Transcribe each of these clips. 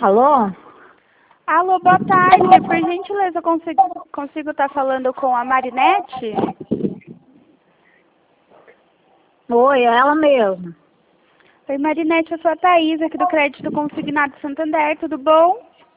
Alô? Alô, boa tarde. Por gentileza, consigo estar falando com a Marinete? Oi, é ela mesma. Oi, Marinete, eu sou a Thaís, aqui do Crédito Consignado Santander, tudo bom?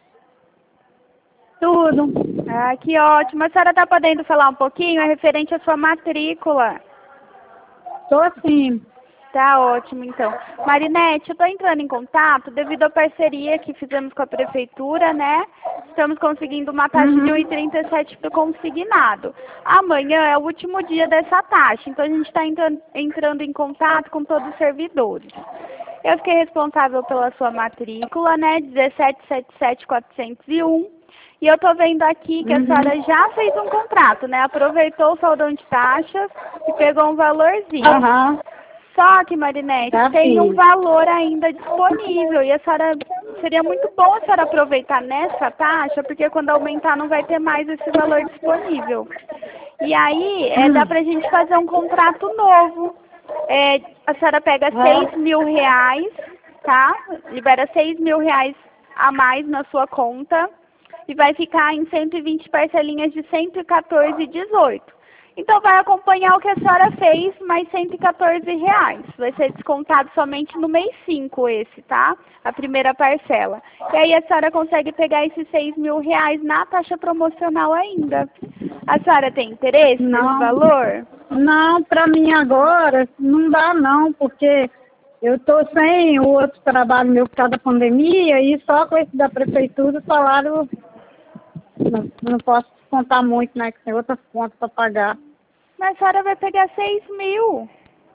Tudo. Ah, que ótimo. A senhora está podendo falar um pouquinho? É referente à sua matrícula. Tô sim. Tá ótimo, então. Marinete, eu estou entrando em contato devido à parceria que fizemos com a Prefeitura, né? Estamos conseguindo uma taxa de 1,37 para o consignado. Amanhã é o último dia dessa taxa, então a gente está entrando em contato com todos os servidores. Eu fiquei responsável pela sua matrícula, né? 1777401. E eu estou vendo aqui que a senhora já fez um contrato, né? Aproveitou o saldão de taxas e pegou um valorzinho. Aham. Só que, Marinete, Já tem um fiz. valor ainda disponível e a senhora, seria muito bom a senhora aproveitar nessa taxa, porque quando aumentar não vai ter mais esse valor disponível. E aí, dá pra gente fazer um contrato novo. A senhora pega R$ 6.000, tá? Libera R$ 6.000 a mais na sua conta e vai ficar em 120 parcelinhas de R$ 114,18. Então, vai acompanhar o que a senhora fez, mais R$ 114. Vai ser descontado somente no mês 5 esse, tá? A primeira parcela. E aí a senhora consegue pegar esses R$ 6.000 na taxa promocional ainda. A senhora tem interesse nesse valor? Não, pra mim agora não dá não, porque eu tô sem o outro trabalho meu por causa da pandemia e só com esse da prefeitura o salário não posso contar muito, né? Que tem outras contas para pagar. Mas a senhora vai pegar 6.000.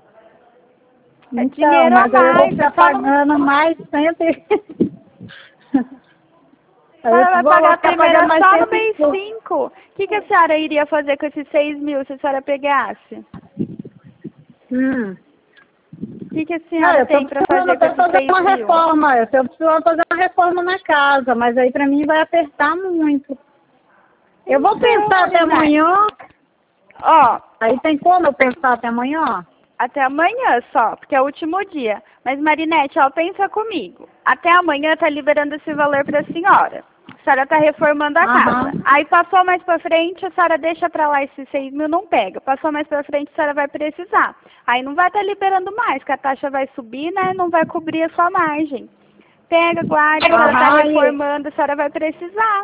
É Então, dinheiro a mas aí eu vou mais. ficar pagando mais sempre. A senhora vai pagar primeiro mais só no sempre. mês 5. O que a senhora iria fazer com esses 6.000 se a senhora pegasse? O que a senhora tem para fazer com esses 6.000? Uma reforma. Eu estou precisando fazer uma reforma na casa, mas aí para mim vai apertar muito. Eu vou pensar até amanhã. Ó, aí tem como eu pensar até amanhã? Até amanhã só, porque é o último dia. Mas, Marinete, ó, pensa comigo. Até amanhã tá liberando esse valor para a senhora. A senhora tá reformando a casa. Aí passou mais para frente, a senhora deixa para lá esses 6.000, não pega. Passou mais para frente, a senhora vai precisar. Aí não vai estar liberando mais, porque a taxa vai subir, né? Não vai cobrir a sua margem. Pega, guarda, a senhora tá reformando, a senhora vai precisar.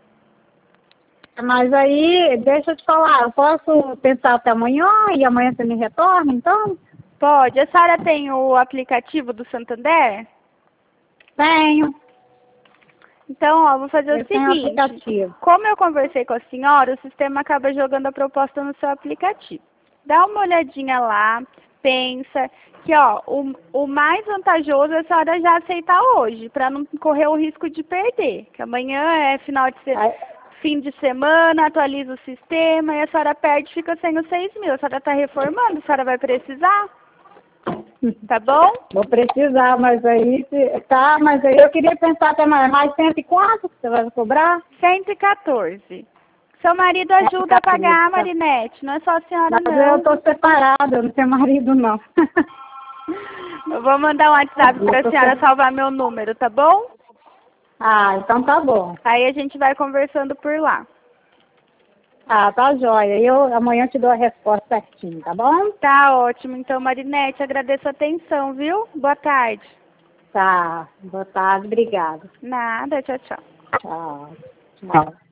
Mas aí, deixa eu te falar, eu posso pensar até amanhã e amanhã você me retorna, então? Pode. A senhora tem o aplicativo do Santander? Tenho. Então, ó, vou fazer o seguinte. Aplicativo. Como eu conversei com a senhora, o sistema acaba jogando a proposta no seu aplicativo. Dá uma olhadinha lá, pensa que, ó, o mais vantajoso é a senhora já aceitar hoje, para não correr o risco de perder. Que amanhã é fim de semana, atualiza o sistema e a senhora perde e fica sem os 6.000. A senhora está reformando, a senhora vai precisar? Tá bom? Vou precisar, mas aí eu queria pensar até mais 100 e quanto que você vai cobrar? 114. Seu marido ajuda a pagar, Marinete, não é só a senhora mas não. eu tô separada, eu não tenho marido não. Eu vou mandar um WhatsApp para a senhora salvar meu número, tá bom? Então tá bom. Aí a gente vai conversando por lá. Tá joia. Eu amanhã te dou a resposta certinho, tá bom? Tá ótimo. Então, Marinete, agradeço a atenção, viu? Boa tarde. Tá. Boa tarde, obrigada. Nada, tchau, tchau. Tchau.